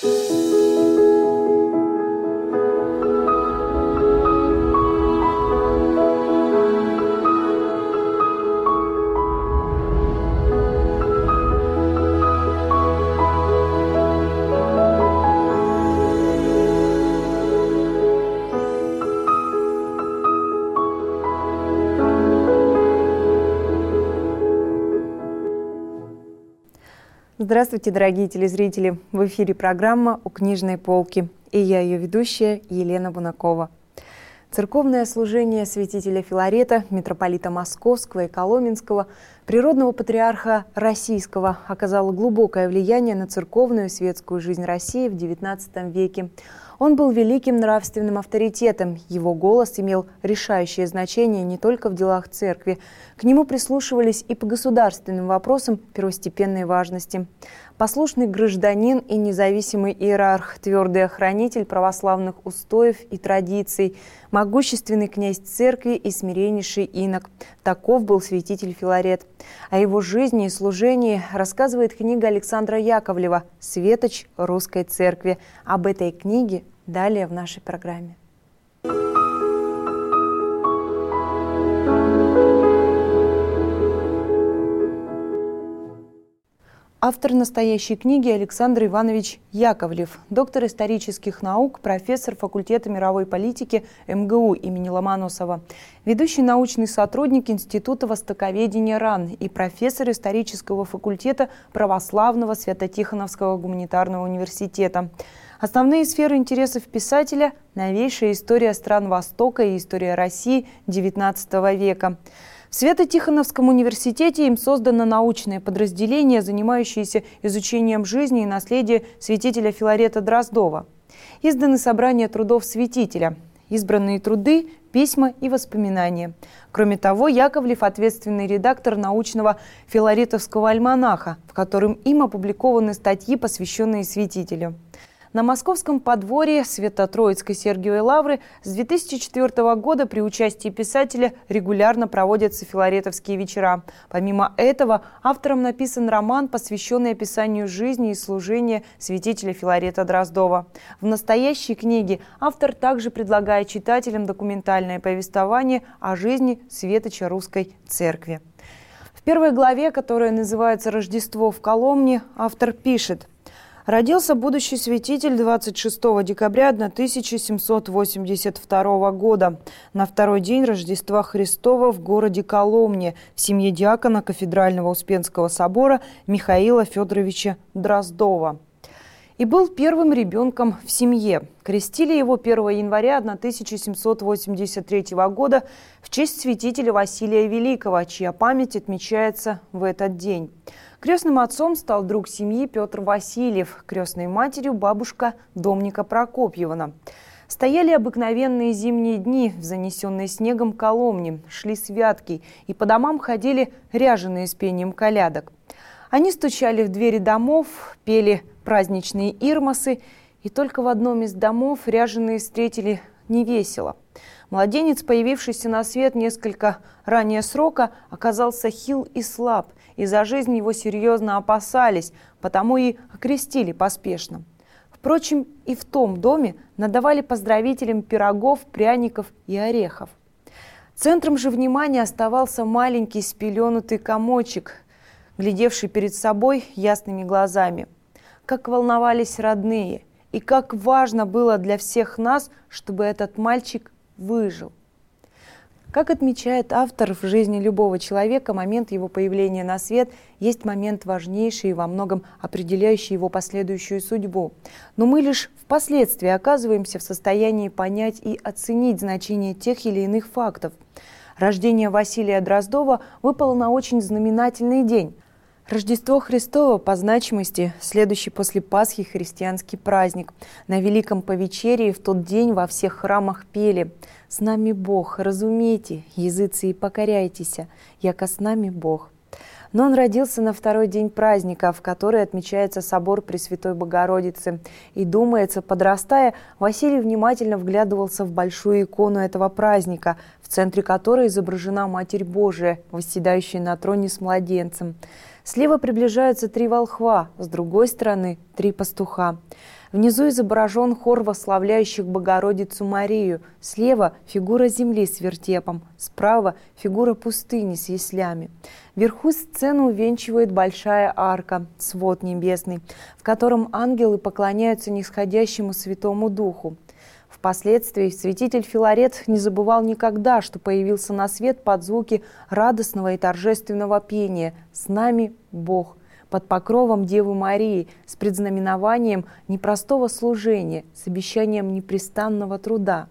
Здравствуйте, дорогие телезрители! В эфире программа «У книжной полки» и я, ее ведущая, Елена Бунакова. Церковное служение святителя Филарета, митрополита Московского и Коломенского, природного патриарха Российского, оказало глубокое влияние на церковную и светскую жизнь России в XIX веке. Он был великим нравственным авторитетом, его голос имел решающее значение не только в делах церкви. К нему прислушивались и по государственным вопросам первостепенной важности. Послушный гражданин и независимый иерарх, твердый охранитель православных устоев и традиций, могущественный князь церкви и смиреннейший инок. Таков был святитель Филарет. О его жизни и служении рассказывает книга Александра Яковлева «Светоч русской церкви». Об этой книге далее в нашей программе. Автор настоящей книги Александр Иванович Яковлев, доктор исторических наук, профессор факультета мировой политики МГУ имени Ломоносова, ведущий научный сотрудник Института востоковедения РАН и профессор исторического факультета Православного Свято-Тихоновского гуманитарного университета. Основные сферы интересов писателя – новейшая история стран Востока и история России XIX века. В Свято-Тихоновском университете им создано научное подразделение, занимающееся изучением жизни и наследия святителя Филарета Дроздова. Изданы собрания трудов святителя, избранные труды, письма и воспоминания. Кроме того, Яковлев – ответственный редактор научного филаретовского альманаха, в котором им опубликованы статьи, посвященные святителю. На Московском подворье Свято-Троицкой Сергиевой Лавры с 2004 года при участии писателя регулярно проводятся филаретовские вечера. Помимо этого, автором написан роман, посвященный описанию жизни и служения святителя Филарета Дроздова. В настоящей книге автор также предлагает читателям документальное повествование о жизни светоча русской церкви. В первой главе, которая называется «Рождество в Коломне», автор пишет: «Родился будущий святитель 26 декабря 1782 года, на второй день Рождества Христова в городе Коломне, в семье диакона Кафедрального Успенского собора Михаила Федоровича Дроздова. И был первым ребенком в семье. Крестили его 1 января 1783 года в честь святителя Василия Великого, чья память отмечается в этот день. Крестным отцом стал друг семьи Петр Васильев, крестной матерью бабушка Домника Прокопьевна. Стояли обыкновенные зимние дни в занесенной снегом Коломне, шли святки, и по домам ходили ряженые с пением колядок. Они стучали в двери домов, пели праздничные ирмосы, и только в одном из домов ряженые встретили невесело. Младенец, появившийся на свет несколько ранее срока, оказался хил и слаб, и за жизнь его серьезно опасались, потому и окрестили поспешно. Впрочем, и в том доме надавали поздравителям пирогов, пряников и орехов. Центром же внимания оставался маленький спеленутый комочек, глядевший перед собой ясными глазами. Как волновались родные, и как важно было для всех нас, чтобы этот мальчик выжил. Как отмечает автор, в жизни любого человека момент его появления на свет есть момент важнейший и во многом определяющий его последующую судьбу. Но мы лишь впоследствии оказываемся в состоянии понять и оценить значение тех или иных фактов. Рождение Василия Дроздова выпало на очень знаменательный день. Рождество Христово по значимости следующий после Пасхи христианский праздник. На Великом Повечерии в тот день во всех храмах пели: «С нами Бог, разумейте, языцы, и покоряйтесь, яко с нами Бог». Но он родился на второй день праздника, в который отмечается собор Пресвятой Богородицы. И, думается, подрастая, Василий внимательно вглядывался в большую икону этого праздника, в центре которой изображена Матерь Божия, восседающая на троне с младенцем. Слева приближаются 3 волхва, с другой стороны – 3 пастуха. Внизу изображен хор восславляющих Богородицу Марию. Слева фигура земли с вертепом, справа фигура пустыни с яслями. Вверху сцену увенчивает большая арка, свод небесный, в котором ангелы поклоняются нисходящему Святому Духу. Впоследствии святитель Филарет не забывал никогда, что появился на свет под звуки радостного и торжественного пения «С нами Бог», под покровом Девы Марии, с предзнаменованием непростого служения, с обещанием непрестанного труда.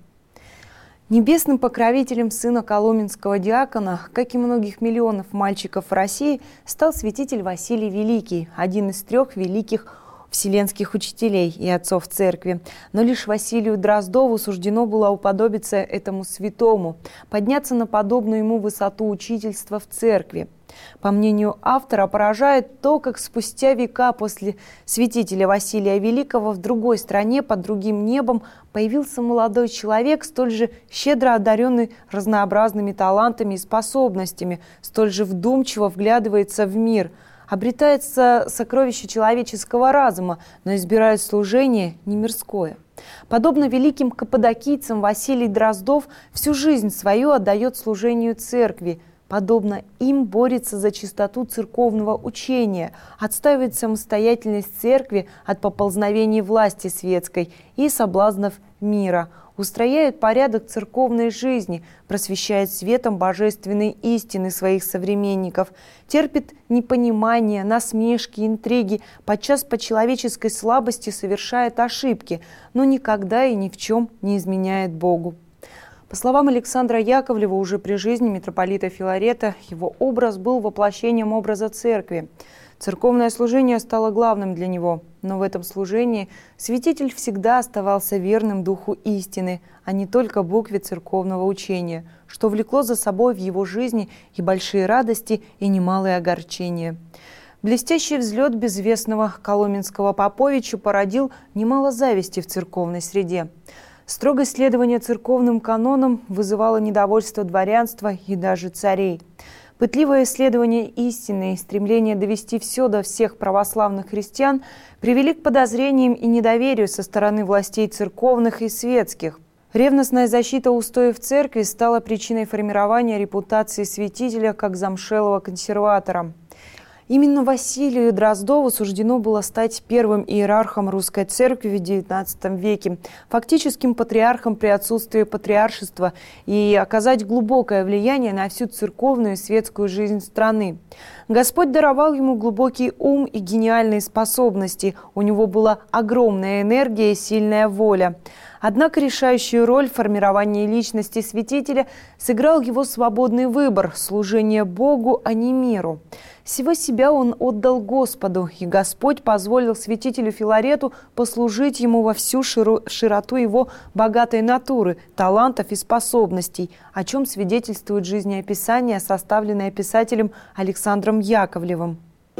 Небесным покровителем сына коломенского диакона, как и многих миллионов мальчиков в России, стал святитель Василий Великий, один из 3 великих вселенских учителей и отцов церкви. Но лишь Василию Дроздову суждено было уподобиться этому святому, подняться на подобную ему высоту учительства в церкви. По мнению автора, поражает то, как спустя века после святителя Василия Великого в другой стране, под другим небом, появился молодой человек, столь же щедро одаренный разнообразными талантами и способностями, столь же вдумчиво вглядывается в мир. Обретается сокровище человеческого разума, но избирает служение не мирское. Подобно великим каппадокийцам, Василий Дроздов всю жизнь свою отдает служению церкви. Подобно им борется за чистоту церковного учения, отстаивает самостоятельность церкви от поползновений власти светской и соблазнов мира, устрояет порядок церковной жизни, просвещает светом божественной истины своих современников, терпит непонимание, насмешки, интриги, подчас по человеческой слабости совершает ошибки, но никогда и ни в чем не изменяет Богу. По словам Александра Яковлева, уже при жизни митрополита Филарета его образ был воплощением образа церкви. Церковное служение стало главным для него, но в этом служении святитель всегда оставался верным духу истины, а не только букве церковного учения, что влекло за собой в его жизни и большие радости, и немалые огорчения. Блестящий взлет безвестного коломенского Поповича породил немало зависти в церковной среде. Строгое следование церковным канонам вызывало недовольство дворянства и даже царей. Пытливое исследование истины и стремление довести все до всех православных христиан привели к подозрениям и недоверию со стороны властей церковных и светских. Ревностная защита устоев церкви стала причиной формирования репутации святителя как замшелого консерватора. Именно Василию Дроздову суждено было стать первым иерархом русской церкви в XIX веке, фактическим патриархом при отсутствии патриаршества и оказать глубокое влияние на всю церковную и светскую жизнь страны. Господь даровал ему глубокий ум и гениальные способности, у него была огромная энергия и сильная воля. Однако решающую роль в формировании личности святителя сыграл его свободный выбор – служение Богу, а не миру. Всего себя он отдал Господу, и Господь позволил святителю Филарету послужить ему во всю широту его богатой натуры, талантов и способностей, о чем свидетельствует жизнеописание, составленное писателем Александром Яковлевым.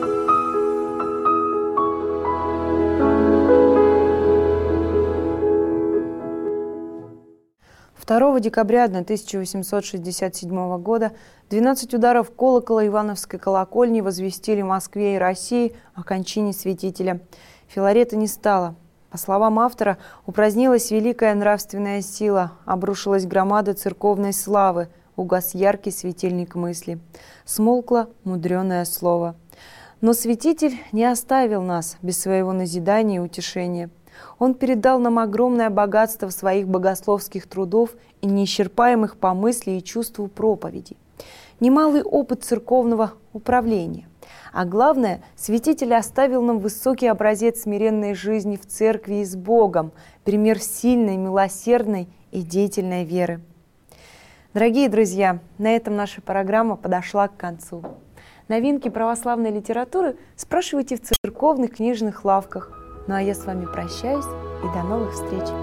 2 декабря 1867 года 12 ударов колокола Ивановской колокольни возвестили Москве и России о кончине святителя. Филарета не стало. По словам автора, упразднилась великая нравственная сила, обрушилась громада церковной славы, угас яркий светильник мысли. Смолкло мудреное слово. Но святитель не оставил нас без своего назидания и утешения. Он передал нам огромное богатство своих богословских трудов и неисчерпаемых по мысли и чувству проповедей. Немалый опыт церковного управления. А главное, святитель оставил нам высокий образец смиренной жизни в церкви и с Богом, пример сильной, милосердной и деятельной веры. Дорогие друзья, на этом наша программа подошла к концу. Новинки православной литературы спрашивайте в церковных книжных лавках. Ну а я с вами прощаюсь и до новых встреч!